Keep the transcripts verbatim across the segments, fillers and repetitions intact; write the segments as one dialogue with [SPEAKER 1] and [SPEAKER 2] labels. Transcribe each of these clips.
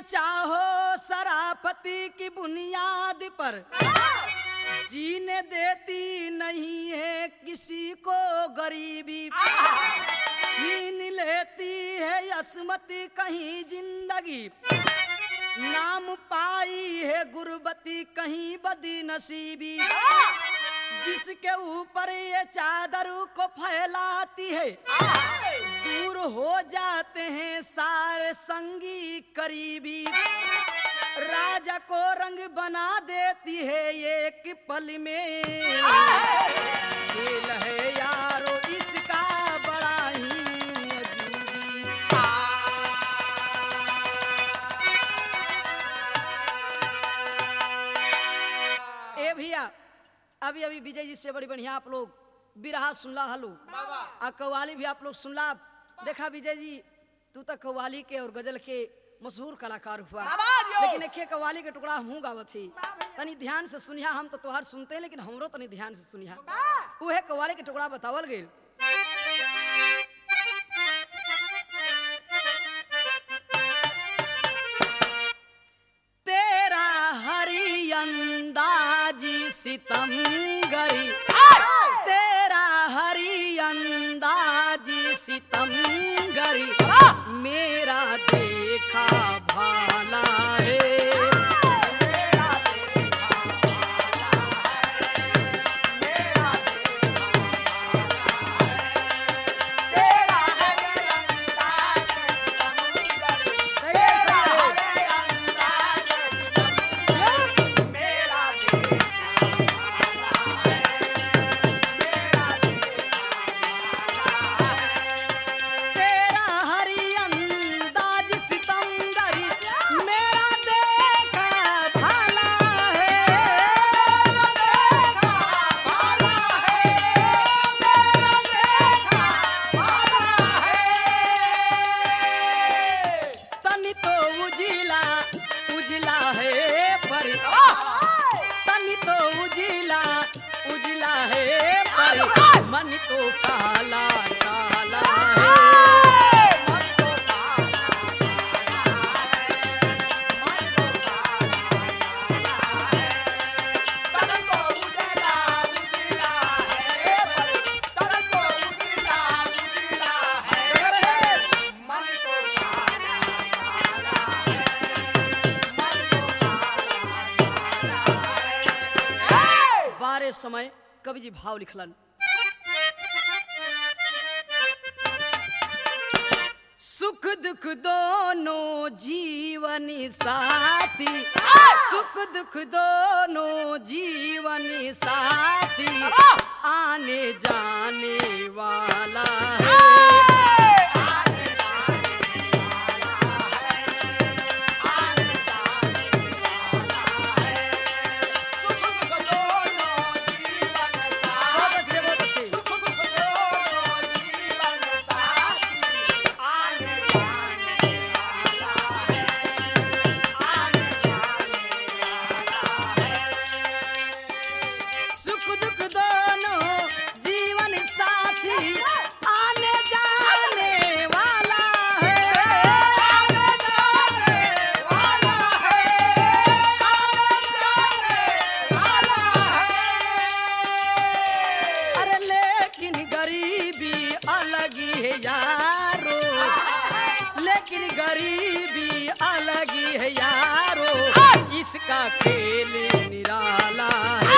[SPEAKER 1] चाहो शराफती की बुनियाद पर, जीने देती नहीं है किसी को गरीबी, छीन लेती है असमती कहीं जिंदगी, नाम पाई है गुर्बती कहीं बदी नसीबी, जिसके ऊपर ये चादर को फैलाती है, दूर हो जाते हैं सारे संगी करीबी, राजा को रंग बना देती है एक पल में, खेल है यारो इसका बड़ा ही अजूबी। ए भैया अभी अभी विजय जी से बड़ी बढ़िया आप लोग बिरहा सुनला हलो आ कव्वाली भी आप लोग सुनला। देखा विजय जी तू तो कव्वाली के और गजल के मशहूर कलाकार हुआ, लेकिन एक कव्वाली के टुकड़ा हूँ गावत थी, तनी ध्यान से सुनिया। हम तो तोहार सुनते हैं लेकिन हमरो तनी ध्यान से सुनिया। वह कव्वाली के टुकड़ा बतावल गई। तेरा हरी अंदाजी सितमगरी, तेरा हरी अंदाजी सितमगरी, मेरा देखा भाला है, मन तो काला काला है। बारे समय कवि जी भाव लिखलन। सुख दुख दोनों जीवनी साथी, सुख दुख दोनों जीवनी साथी, आने जाने वाला है। गरीबी अलग है यारो, इसका खेल निराला है।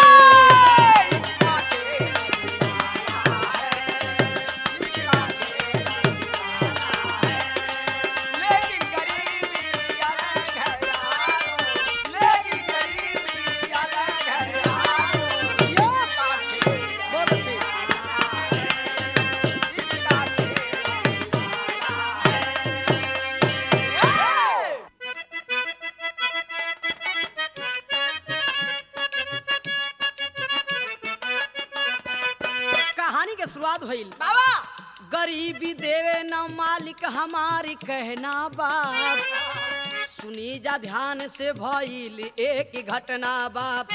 [SPEAKER 1] शुरुआत भइल गरीबी देवे न मालिक हमारी कहना बाप, सुनी जा ध्यान से भइल एक घटना बाप।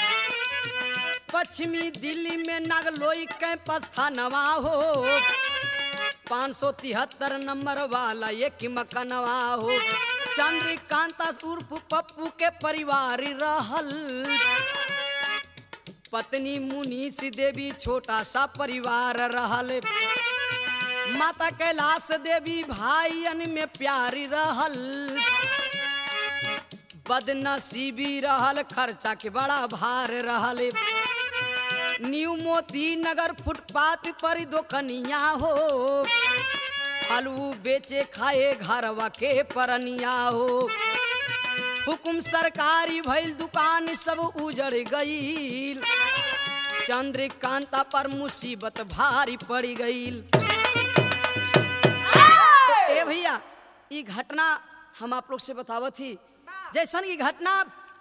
[SPEAKER 1] पश्चिमी दिल्ली में नागलोई कैंपस था नवा हो, पाँच सौ तिहत्तर नंबर वाला एक मकनवा हो। चंद्रकांता उर्फ पप्पू के परिवार रहल। पत्नी मुनीष देवी छोटा सा परिवार रहल। माता कैलाश देवी भाईयन में प्यारी रहल। बदनसीबी रहल, खर्चा के बड़ा भार रहल। न्यू मोती नगर फुटपाथ पर दुकनिया हो। फलू बेचे खाए घरवा के परनिया हो। हुकुम सरकारी भइल दुकान सब उजड़ गईल। चंद्रकांता पर मुसीबत भारी पड़ गईल। ए भैया ये घटना हम आप लोग से बतावत थी। जैसन की घटना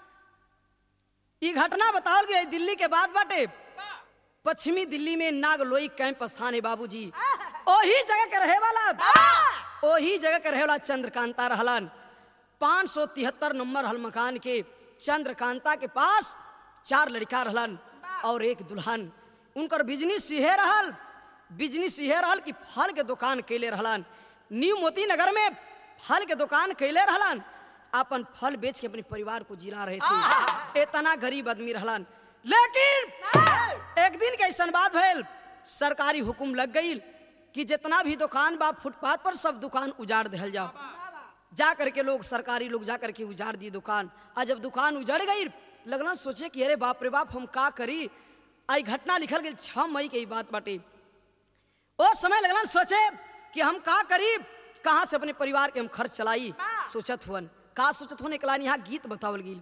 [SPEAKER 1] ये घटना बतावल गई दिल्ली के बाद बाटे। पश्चिमी दिल्ली में नागलोई कैंप स्थान है बाबूजी। ओही जगह के रहे वाला ओही जगह के रहे वाला चंद्रकांता रहलन। पाँच सौ तिहत्तर नंबर हल मकान के चंद्रकांता के पास चार लड़का रहलन और एक दुल्हन। उनकर बिजनेस यह रहल बिजनेस यह रहल कि फल के दुकान कैले रहलन। न्यू मोती नगर में फल के दुकान कैले रहलन। अपन फल बेच के अपने परिवार को जिला रहे थे। इतना गरीब आदमी रहलन। लेकिन एक दिन के ऐसा बात भइल, सरकारी हुकुम लग गई कि जितना भी दुकान बा फुटपाथ पर सब दुकान उजाड़ दिहल जाओ। जा करके लोग सरकारी लोग जा करके उजाड़ दी दुकान। आज जब दुकान उजड़ गई लगना सोचे कि अरे बाप रे बाप हम का करी। आई घटना लिखल गई छह मई के बात बाटे। उस समय लगना सोचे कि हम का करी, कहाँ से अपने परिवार के हम खर्च चलाई। सोचत हुन का सोचत होने के यहाँ गीत बतावल गई।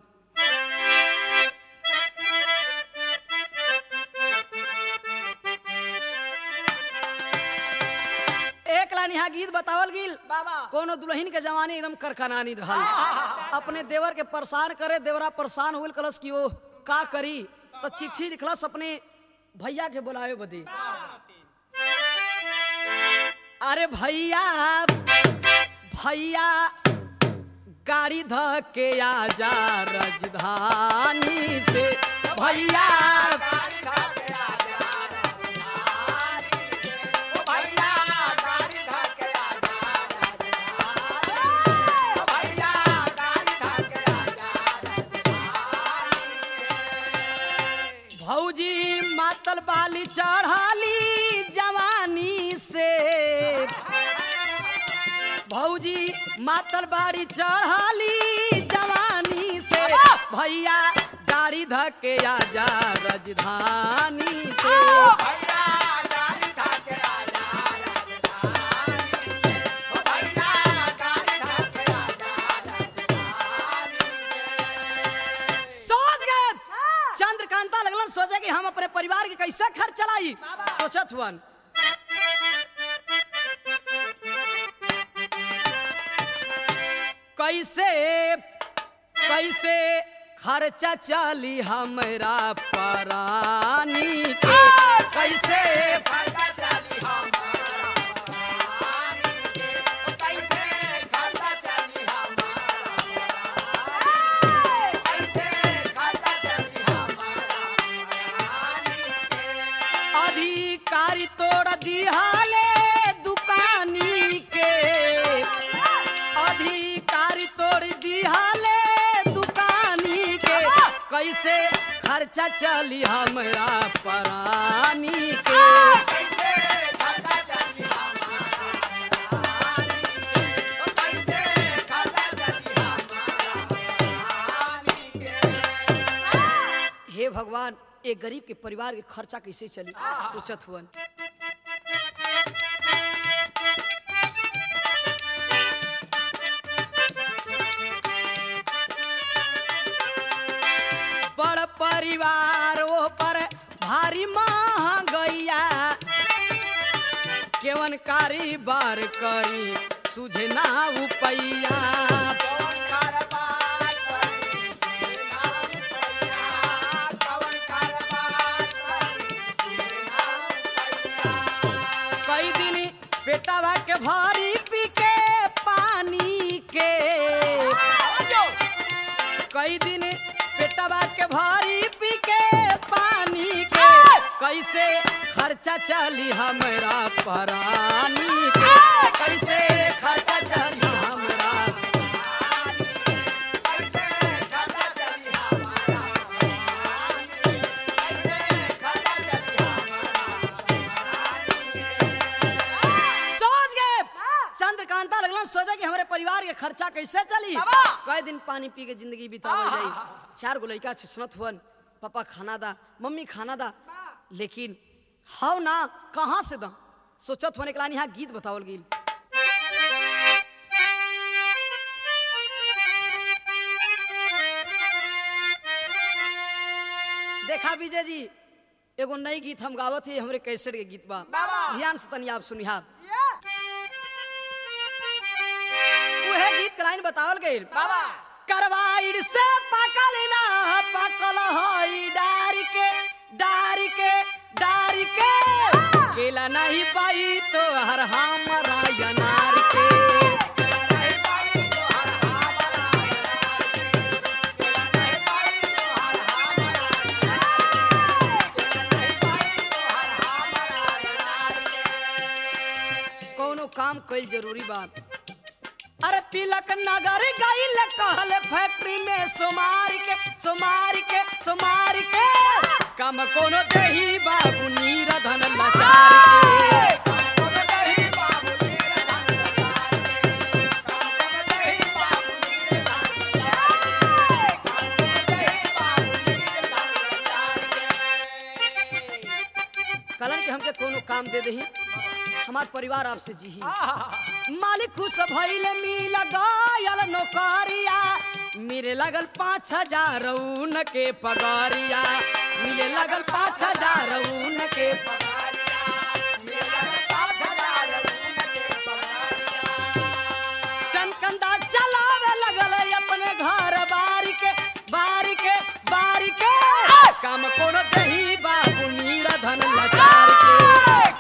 [SPEAKER 1] एक लाइन यहाँ गीत बतावल गिल। कोनो दुल्हन के जवानी एकदम करखनानी रहल। अपने देवर के परेशान करे, देवरा परेशान हुल कलस कि वो का करी तो चिट्ठी लिखलस अपने भैया के बुलावे बदी। अरे भैया भैया गाड़ी ध के आजा राजधानी से। भैया भौजी मातल बाली चढ़ाली जवानी से। भौजी मातल बाड़ी चढ़ाली जवानी से। भैया गाड़ी धके आजा राजधानी से। चंद्रकांता लगलन सोचे कि हम अपने परिवार के कैसे खर्च चलाई। सोचत हुन कैसे कैसे खर्चा चली हमरा परानी के। कैसे खर्चा चली अधिकारी तोड़ दिहाले दुकानी के। अधिकारी तोड़ दिहाले दुकानी के। कैसे खर्चा चली हमरा परानी के। हे भगवान एक गरीब के परिवार के खर्चा कैसे चली। सोचत हुन बड़ परिवार ओ पर भारी महंगैया। केवन कारीबार करी तुझे ना उपैया। कई दिन पेटवा के भारी पी के पानी के। कई दिन पेटवा के भारी पी के पानी के। कैसे खर्चा चली हमरा परानी के कैसे खर्चा चली हमरा सोच गए चंद्रकांता लगलन सोचा कि हमारे परिवार के खर्चा कैसे चली कई दिन पानी पी के जिंदगी बितावल जाई चार गो लड़का छछनत हुवन पापा खाना दा मम्मी खाना दा लेकिन हाउ ना कहाँ से दा सोचत होने के लानी यहाँ गीत बतावल गई देखा विजय जी एगो नई गीत हम गावत है हमरे कैसेट के गीत बा ध्यान से तनी आप सुनिहा उहे गीत के लाइन बतावल गई करवाइड से पकल ना पकल होई डारी के डारी के डारी के केला नहीं पाई तो हर हमरा अनार के कोनो काम कईल जरूरी बात अरे तिलक नगर गईल कहल फैक्ट्री में सोमार के सोमार के सोमार के कम कोनो दही बाबू नीरधन लाचार के कलन के हमके कोनो काम दे दही हमार परिवार आपसे जी मालिक खुश भइले मिल गयल नौकरिया मिले लगल पाँच हजार ऊन के पगारिया मिले लगल पाँच हजार ऊन के चनकंदा चलावे लगल अपने घर बारी के बारी के बारी के काम कोनो दही बाबू नीरधन लाचार के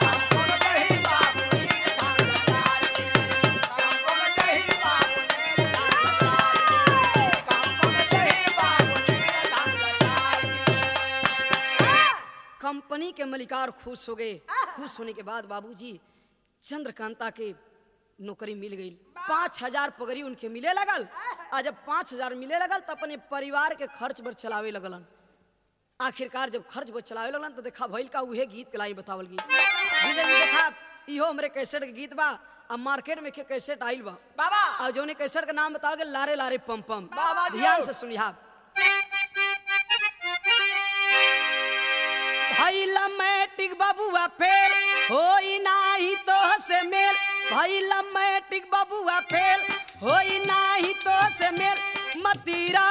[SPEAKER 1] कंपनी के मलिकार खुश हो गए खुश होने के बाद बाबूजी चंद्रकांता के नौकरी मिल गई पाँच हजार पगड़ी उनके मिले लगल आ जब पाँच हजार मिले लगल तो अपने परिवार के खर्च बर चलावे लगलन आखिरकार जब खर्च बर चलावे लगलन तो देखा भइल का उहे गीत के लाई बतावल गई देखा इहो हमरे कैसेट के गीत बा अब मार्केट में के कैसेट आइल बा बाबा और जोने कैसेट का नाम बताओगे लारे लारे पम पम ध्यान से सुनिहा भइला मैट्रिक बबुआ फेल होई नाही तो से मेल भइला मैट्रिक बबुआ फेल होई नाही तो से मेल मतीरा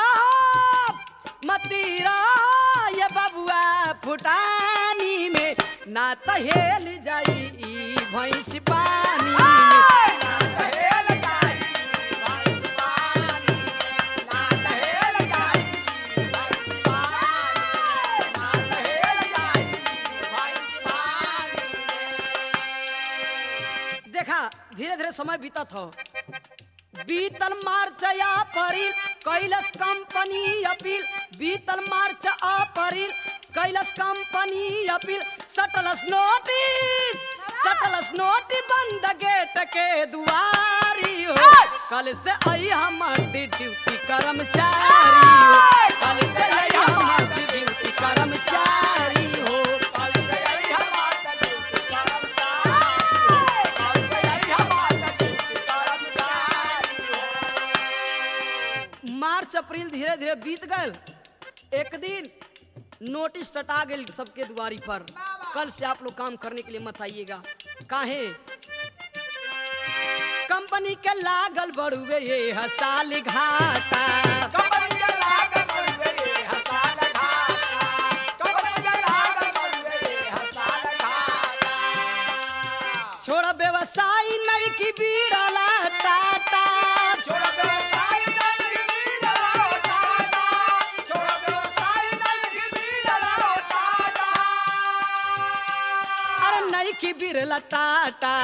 [SPEAKER 1] मतीरा ये बबुआ फुटानी में ना तो हेल जाई भैंस पानी धीरे धीरे समय बीतत हो बीतल मार्च अप्रैल कैलस कंपनी अपील बीतल मार्च अप्रैल कैलस कंपनी अपील सटलस नोटिस सटलस नोटिस बंद गेट के दुआरी हो कल से आई हमार ड्यूटी कर्मचारी हो कल से आई हमार ड्यूटी कर्मचारी हो मार्च अप्रैल धीरे धीरे बीत गल एक दिन नोटिस सटा गई सबके दुआरी पर कल से आप लोग काम करने के लिए मत आइएगा काहे कंपनी के लागल बड़ुए ये हसाल घाटा कंपनी के लागल बड़ुए ये हसाल घाटा कंपनी के लागल बड़ुए ये हसाल घाटा छोड़ व्यवसाय नहीं की बीड़ला टाटा छोड़ व्यवसाय की बिरला टाटा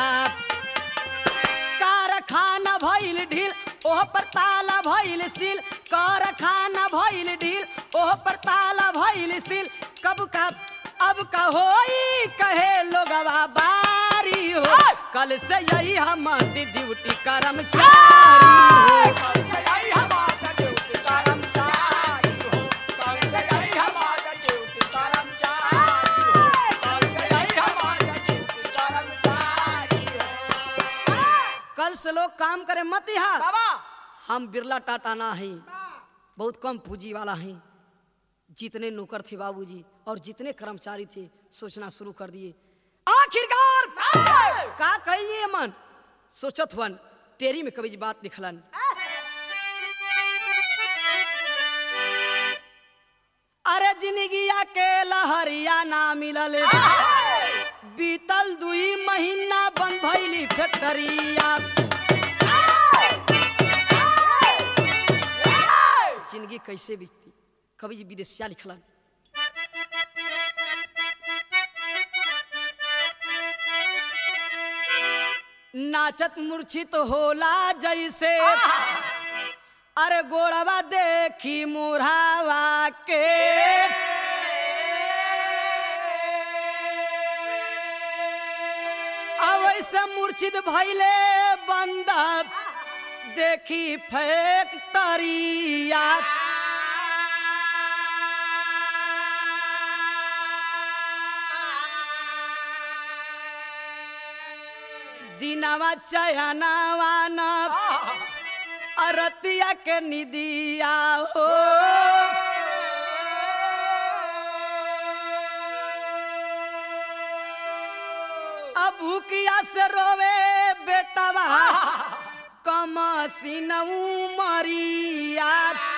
[SPEAKER 1] कारखाना भइल ढील ओह पर ताला भइल सील कारखाना भइल ढील ओह पर ताला भइल सील कब का अब कहोई कहे लोगवा बारी हो कल से यही हमारी ड्यूटी कर्मचारी हो कल से लोग काम करे मत यहाँ हम बिरला टाटा ना हैं बहुत कम पूंजी वाला हैं जितने नौकर थे बाबूजी और जितने कर्मचारी थे सोचना शुरू कर दिए आखिरकार का कहिए मन सोचत हुन टेरी में कभी बात लिखलन अरे जिंदगिया के लहरिया ना मिलल बीतल दुई महीना बंद भइली फैक्टरिया जिंदगी कैसे बीतती कवि जी विदेशिया लिखलन नाचत मूर्छित होला जैसे अरे गोड़वा देखी मुरावा के अवैसे मूर्छित भइले बंदा देखी फैक्टरिया दिनवा चयनावा न अरतिया के निदिया हो अब भूकिया से रोवे बेटवा कम सिनऊ मरिया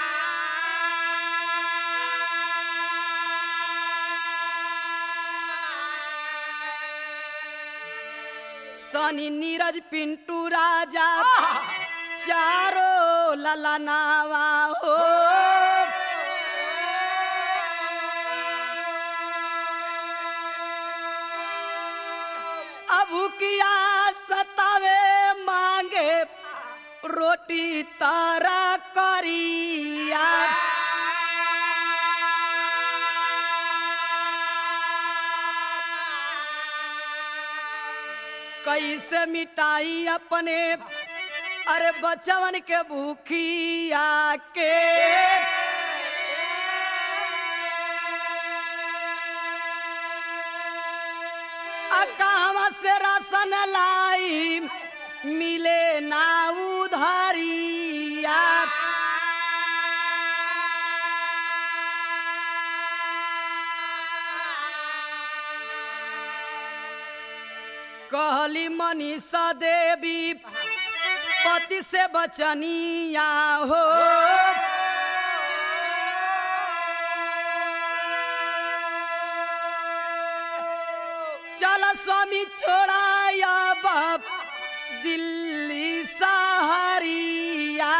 [SPEAKER 1] सनी नीरज पिंटू राजा चारो ललनावा हो अब किया सतावे मांगे रोटी तारा करिया कैसे मिटाई अपने अरे बचवन के भूखिया के अकावा से राशन लाई मिले ना उधारिया कहली मनीषा देवी पति से बचनिया हो चल स्वामी छोड़ाया बाप दिल्ली सहारिया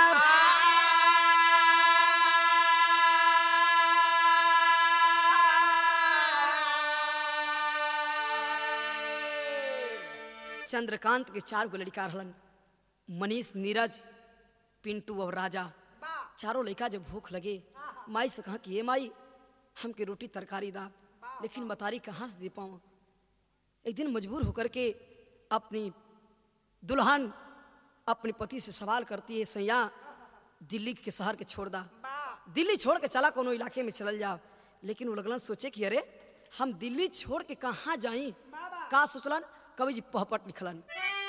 [SPEAKER 1] चंद्रकांत के चार गो लड़का रहलन मनीष नीरज पिंटू और राजा चारों लड़का जब भूख लगे माई से कहा कि ये माई हमके रोटी तरकारी दा लेकिन बतारी कहाँ से दे पाऊँ एक दिन मजबूर होकर के अपनी दुल्हन अपने पति से सवाल करती है सैया दिल्ली के शहर के छोड़ दा दिल्ली छोड़ के चला कोनो इलाके में चल जाओ लेकिन वो लगलन सोचे कि अरे हम दिल्ली छोड़ के कहाँ जाई का सोचलन कवि जी पहपट लिखलन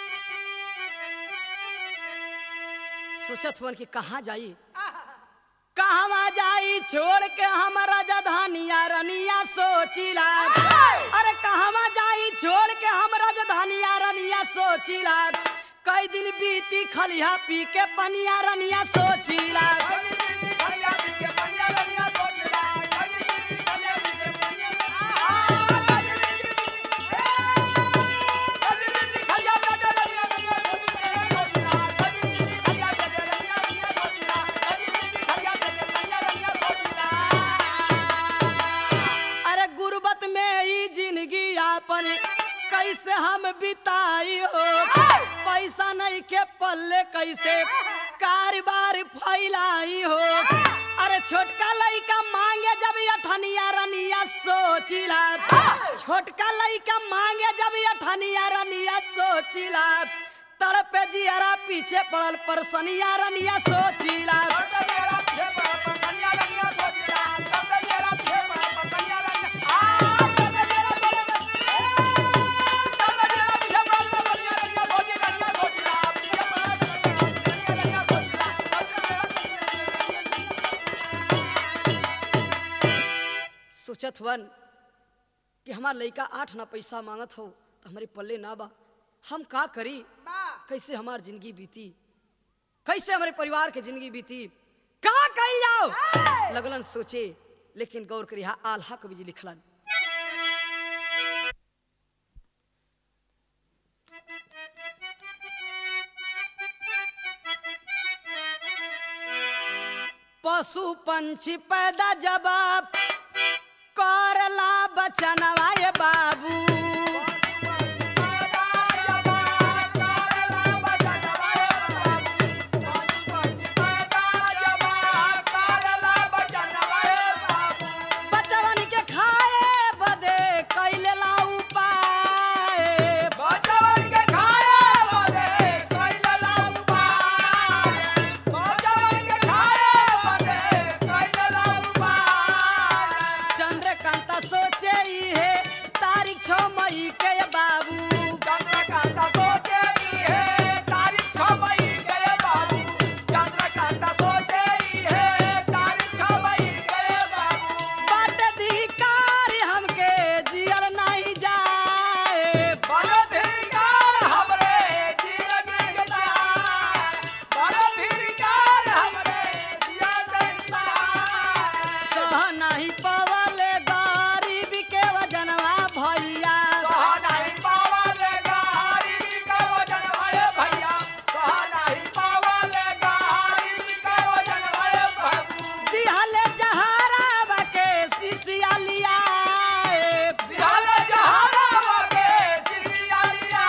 [SPEAKER 1] सोचत हुआ कि कहाँ जाई कहाँ जाई छोड़ के हम राजधानिया रनिया सोचिला अरे कहाँ जाई छोड़ के हम राजधानिया रनिया सोचिला कई दिन बीती खलिया पी के पनिया रनिया सोचिला कैसे हम बिताई हो पैसा नहीं के पल्ले कैसे कारोबार फैलाई हो अरे छोटका लइका मांगे जब अठनिया रनिया सोचिला छोटका लइका मांगे जब अठनिया रनिया सोचिला तड़पे जियरा पीछे पड़ल परसनिया रनिया सोचिला सोचत हुवन कि हमार लइका आठ ना पैसा मांगत हो तो हमारे पल्ले ना बा हम का करी कैसे हमार जिंदगी बीती कैसे हमारे परिवार के जिंदगी बीती का कही जाओ लगलन सोचे लेकिन गौर करी हा आल्हा कवि जी लिखलन पशु पंछी पैदा जवाब करला बचनवा ये बाबू बचवन के खाए बदे कैले ला उपाय
[SPEAKER 2] बचवन के खाए बदे कैले ला उपाय बचवन के खाए बदे कैले ला उपाय
[SPEAKER 1] चंद्रकांता सोचे ही है तारीख छह मई के बाबू
[SPEAKER 2] चंद्रकांता सोचे ही है तारीख छह मई के बाबू चंद्रकांता सोचे ही है तारीख छह मई के बाबू
[SPEAKER 1] बाट अधिकार हमके जियल नहीं जाए
[SPEAKER 2] बलधिकार हमरे जिंदगी के पार बलधिकार हमरे जिंदगी के पार
[SPEAKER 1] सह नहीं पवले गरीब के वजनवा भैया
[SPEAKER 2] सह नहीं पावले गरीबी का वजन भये भैया सह नहीं पावले गरीबी का वजन भये बाबू
[SPEAKER 1] दिहले जहरावा के सिसिया लिया
[SPEAKER 2] दिहल जहरावा के सिसिया लिया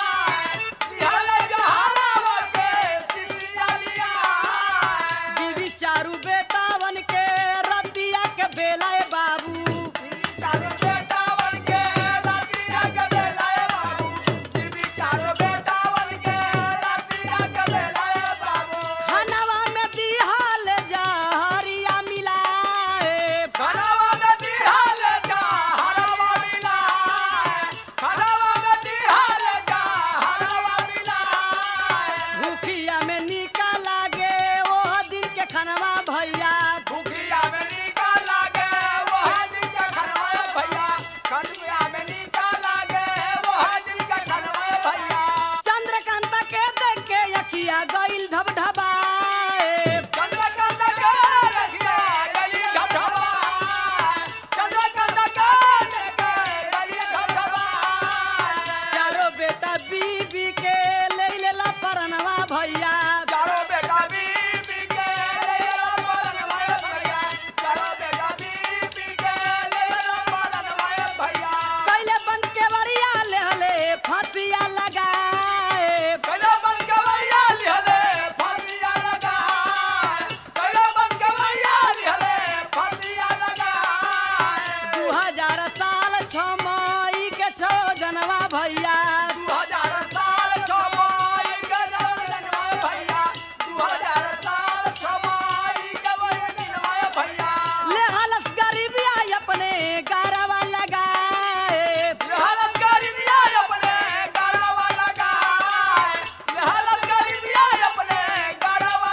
[SPEAKER 2] दिहल जहरावा के सिसिया लिया
[SPEAKER 1] बीवी चारू बेटावन के रतिया के बेला ए बाबू
[SPEAKER 2] चारो बेटा बन के रातिया के बेलाए बाबू बीबी चारो बेटा बन के रातिया के बेलाए बाबू
[SPEAKER 1] खानवा में दिहले जहरिया मिलाए
[SPEAKER 2] खनवा में दिहाल जा हरवा मिलाए खनवा में दिहाल जा हरवा मिलाए
[SPEAKER 1] भूखिया में निका लागे वो दिन के खानवा भैया
[SPEAKER 2] भूखिया में निकाल लागे वो हाजिर के खनवाए भैया खनवा में निकाल लागे वो हाजिर के खनवाए भैया
[SPEAKER 1] चंद्रकांता के देख के अखिया गइल ढबढबाए
[SPEAKER 2] चंद्रकांता के रखिया गली ढबढबा चंद्रकांता के लेके गली ढबढबा
[SPEAKER 1] चारों बेटा बीबी के ले लेला परनवा भैया
[SPEAKER 2] चारो बेटा बीबी के ले ला पालन वाए भैया चारो बेटा बीबी के ले ला पालन वाए भैया
[SPEAKER 1] कैले बंद के बड़िया ले हले फांसिया लगाए
[SPEAKER 2] कलो बन के भैया लिहले फांसिया लगा कलो बन के भैया लिहले फांसिया लगा
[SPEAKER 1] दू हजार साल छ मई के छो जनवा भैया
[SPEAKER 2] दू हजार साल छमाई के जनवाए भैया दू हजार साल छमाई के जनवाए भैया
[SPEAKER 1] ले हलस गरीबिया अपने गारवा लगाए
[SPEAKER 2] हालत गरीबिया अपने गाड़वा लगाए हालत गरीबिया अपने गाड़वा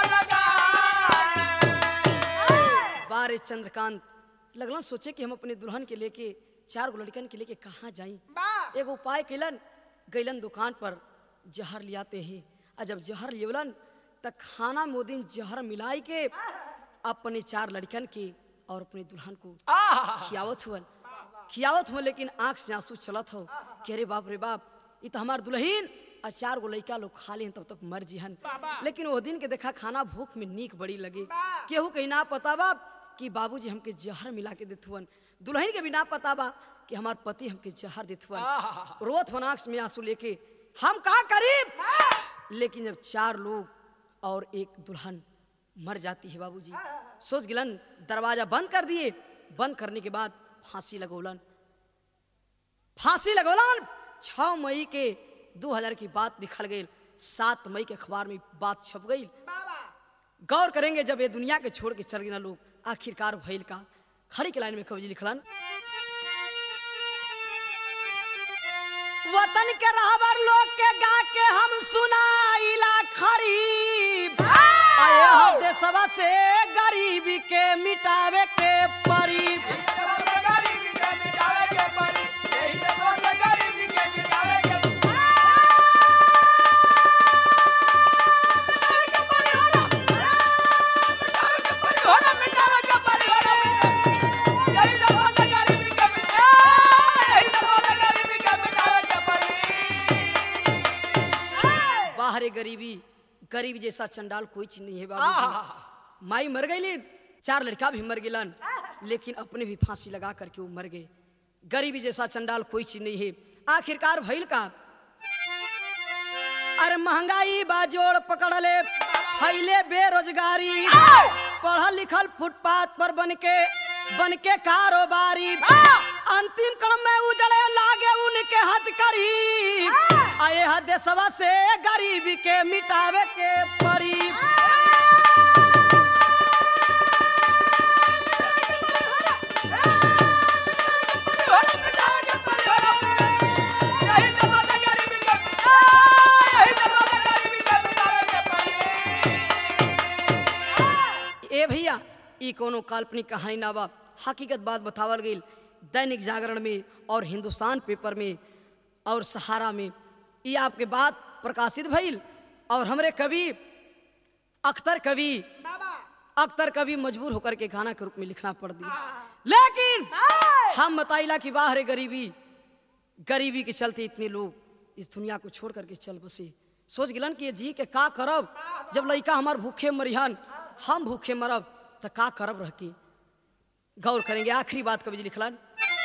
[SPEAKER 2] लगाए
[SPEAKER 1] बारे चंद्रकांत लगलन सोचे कि हम अपने दुल्हन के लेके चार गो लड़कन के लेके कहाँ जाई एगो उपाय कैलन गैलन दुकान पर जहर लियाते हैं और जब जहर लेवलन त खाना में वो दिन जहर मिलाई के अपने चार लड़कन के और अपने दुल्हन को खियावत हुवन खियावत हुवन लेकिन आंख से आंसू चलत हो कि अरे बाप रे बाप ये तो हमार दुल्हन और चार गो लड़का लोग खा लें तब तक मर जिहन लेकिन वो दिन के देखा खाना भूख में नीक बड़ी लगे केहू कहीं ना पता बा कि बाबूजी हमके जहर मिला के देत हुवन दुल्हन के भी ना पता बा कि हमार पति हमके जहर देत हुवन रोत हुवन आंख में आंसू लेके हम का करीब लेकिन जब चार लोग और एक दुल्हन मर जाती है बाबूजी। सोच गिलन, दरवाजा बंद कर दिए। बंद करने के बाद फांसी लगोलन। फांसी लगोलन छह मई के दो हजार की बात निकल गई। सात मई के अखबार में बात छप गई। गौर करेंगे, जब ये दुनिया के छोड़ के चल गए ना लोग, आखिरकार भइल का। खड़ी के लाइन में कवि जी लिखलन, वतन के रहबर लोग के गा के हम सुनाइला खड़ी, आए हो देशवा से गरीबी के मिटावे के परी।
[SPEAKER 2] गरीबी के मिटावे के परी, यही देशवा से गरीबी के मिटावे के परी।
[SPEAKER 1] बाहर गरीबी, गरीब जैसा चंडाल कोई चीज नहीं है बाबू। माई मर गई, चार लड़का भी मर गिलन, लेकिन अपने भी फांसी लगा करके वो मर गए। गरीबी जैसा चंडाल कोई चीज नहीं है। आखिरकार भइल का, अरे महंगाई बाजोड़ पकड़ ले, फैले बेरोजगारी, पढ़ल लिखल फुटपाथ पर बन के बन के कारोबारी, अंतिम कण में उजड़े लागे उनके हथकड़ी, आए ह देशवा से गरीबी के मिटावे के पड़ी। ए भैया, ई कोनो काल्पनिक कहानी ना बा, हकीकत बात बतावल गई। दैनिक जागरण में और हिंदुस्तान पेपर में और सहारा में ये आपके बात प्रकाशित भइल। और हमरे कवि अख्तर कवि अख्तर कवि मजबूर होकर के गाना के रूप में लिखना पड़ दिया। लेकिन हम बताइला कि बाहर गरीबी, गरीबी के चलते इतने लोग इस दुनिया को छोड़ करके चल बसे। सोच गिलन कि ये जी के का करब, जब लड़का हमार भूखे मरिहन, हम भूखे मरब, तो का करब रह के। गौर करेंगे, आखिरी बात कवि जी लिखलन,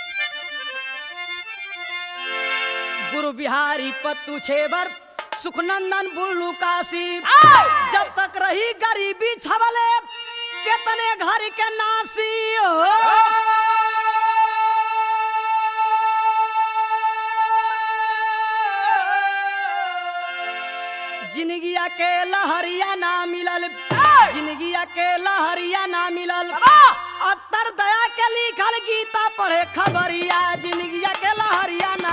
[SPEAKER 1] गुरु बिहारी पत्तू छेबर सुखनंदन बुल्लू काशी, जब तक रही गरीबी छवले कितने घर के नासी हो। जिंदगिया के लहरिया ना मिलल, जिंदगिया के लहरिया ना मिलल, अख्तर दया के लिखल गीता पढ़े खबरिया, जिंदगिया के लहरिया ना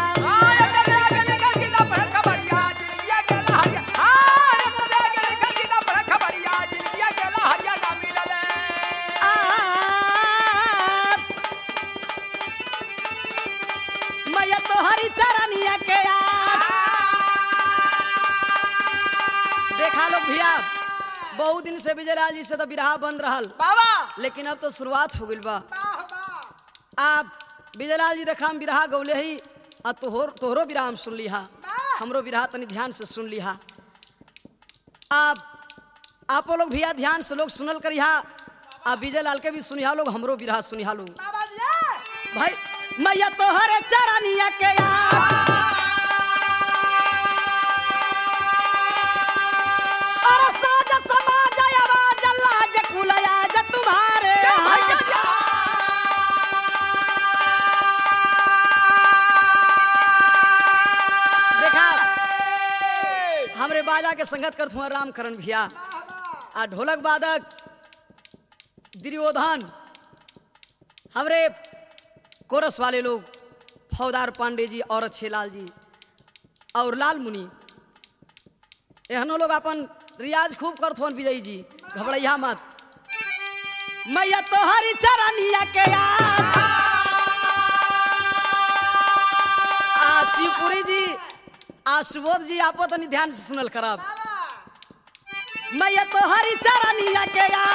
[SPEAKER 1] मैया तो हरी चरनिया के यार। देखा लोग भैया, बहुत दिन से विजयलाल जी से तो बिरहा बंद रहल
[SPEAKER 2] बाबा,
[SPEAKER 1] लेकिन अब तो शुरुआत हो गई बा। आप विजयलाल जी देखा हम बिरहा गौले ही, आ तोहर तोहरो बिरहा हम सुन लिहा, हमरो बिरहा तनी ध्यान से सुन लिहा। आप आप लोग भैया ध्यान से लोग सुनल करिहा, आ विजयलाल के भी सुनिहा लोग, हमरो बिरहा सुनिहा लोग। भाई मैया तोहरे चरनिया के यार, अरे साज समाज आवाज लाज कुलया ज तुम्हारे देखा। हमरे बाजा के संगत करत हुआ रामकरण भैया, आ ढोलक वादक दुर्योधन, हमरे कोरस वाले लोग फौदार पांडे जी और अच्छेलाल जी और लाल मुनि, एहनो लोग अपन रियाज खूब करत होन। विजय जी घबराइया मत, मैया तोहरी चरनिया के यार, शिवपुरी जी आ सुबोध जी आप तनी ध्यान से सुनल करब। मैया तोहरी चरनिया के यार,